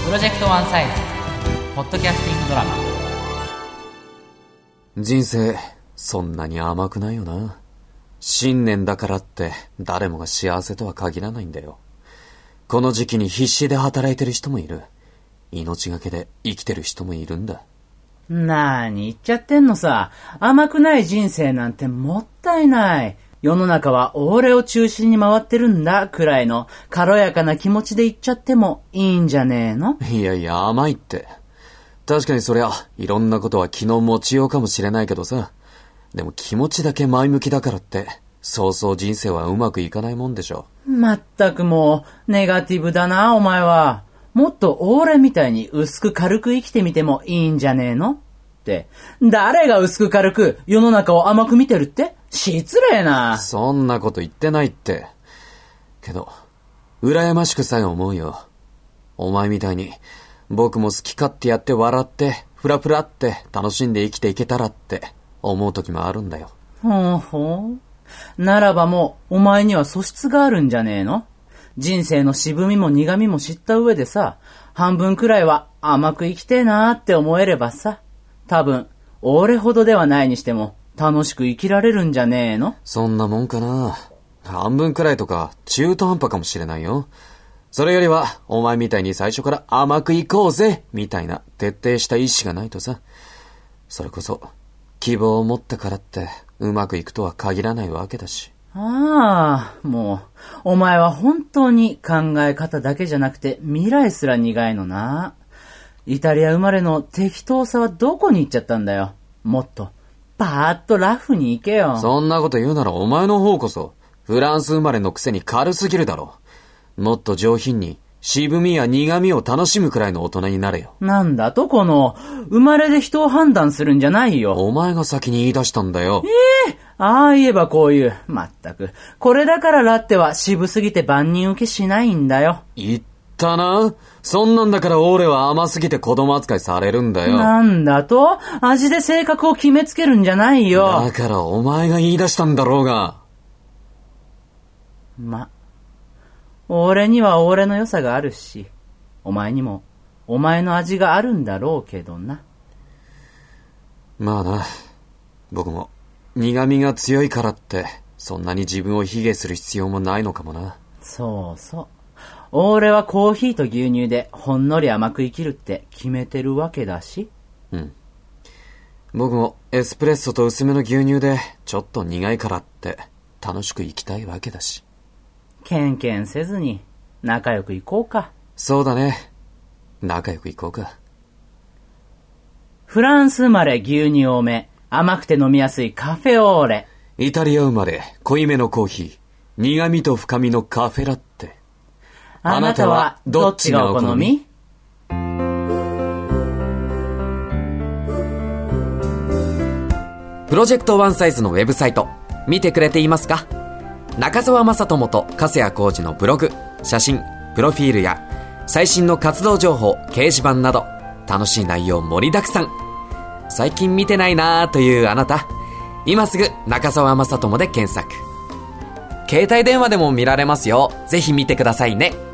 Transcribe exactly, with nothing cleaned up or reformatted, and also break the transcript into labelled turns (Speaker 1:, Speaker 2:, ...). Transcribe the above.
Speaker 1: プロジェクトワンサイズポッドキャスティングドラマ。
Speaker 2: 人生そんなに甘くないよな。新年だからって誰もが幸せとは限らないんだよ。この時期に必死で働いてる人もいる。命がけで生きてる人もいるんだ。
Speaker 3: なーに言っちゃってんのさ。甘くない人生なんてもったいない。世の中は俺を中心に回ってるんだくらいの軽やかな気持ちで言っちゃってもいいんじゃねえの？
Speaker 2: いやいや甘いって。確かにそりゃいろんなことは気の持ちようかもしれないけどさ。でも気持ちだけ前向きだからってそうそう人生はうまくいかないもんでしょ。
Speaker 3: まったくもうネガティブだなお前は。もっと俺みたいに薄く軽く生きてみてもいいんじゃねえのって。誰が薄く軽く世の中を甘く見てるって？失礼な。
Speaker 2: そんなこと言ってないって。けど羨ましくさえ思うよ。お前みたいに僕も好き勝手やって笑ってフラフラって楽しんで生きていけたらって思う時もあるんだよ。
Speaker 3: ほうほう。ならばもうお前には素質があるんじゃねえの？人生の渋みも苦みも知った上でさ、半分くらいは甘く生きてえなーって思えればさ、多分俺ほどではないにしても楽しく生きられるんじゃねえの？
Speaker 2: そんなもんかな。半分くらいとか中途半端かもしれないよ。それよりはお前みたいに最初から甘くいこうぜみたいな徹底した意志がないとさ、それこそ希望を持ったからってうまくいくとは限らないわけだし。
Speaker 3: ああ、もうお前は本当に考え方だけじゃなくて未来すら苦いのな。イタリア生まれの適当さはどこに行っちゃったんだよ。もっとパーッとラフに行けよ。
Speaker 2: そんなこと言うならお前の方こそフランス生まれのくせに軽すぎるだろう。もっと上品に渋みや苦みを楽しむくらいの大人になれよ。
Speaker 3: なんだとこの生まれで人を判断するんじゃないよ。
Speaker 2: お前が先に言い出したんだよ。
Speaker 3: ええー、ああ言えばこういう。まったくこれだからラッテは渋すぎて万人受けしないんだよ。
Speaker 2: 言ったな。そんなんだから俺は甘すぎて子供扱いされるんだよ。
Speaker 3: なんだと？味で性格を決めつけるんじゃないよ。
Speaker 2: だからお前が言い出したんだろうが。
Speaker 3: ま、俺には俺の良さがあるし、お前にもお前の味があるんだろうけどな。
Speaker 2: まあな、僕も苦味が強いからってそんなに自分を卑下する必要もないのかもな。
Speaker 3: そうそう。俺はコーヒーと牛乳でほんのり甘く生きるって決めてるわけだし。
Speaker 2: うん。僕もエスプレッソと薄めの牛乳でちょっと苦いからって楽しく生きたいわけだし。
Speaker 3: ケンケンせずに仲良くいこうか。
Speaker 2: そうだね。仲良くいこうか。
Speaker 3: フランス生まれ牛乳多め、甘くて飲みやすいカフェオーレ。
Speaker 2: イタリア生まれ濃いめのコーヒー、苦味と深みのカフェラッテ。
Speaker 3: あなたはどっちがお好み？
Speaker 4: プロジェクトワンサイズのウェブサイト見てくれていますか？中澤正智と粕谷浩二のブログ、写真、プロフィールや最新の活動情報、掲示板など楽しい内容盛りだくさん。最近見てないなーというあなた、今すぐ中澤正智で検索。携帯電話でも見られますよ。ぜひ見てくださいね。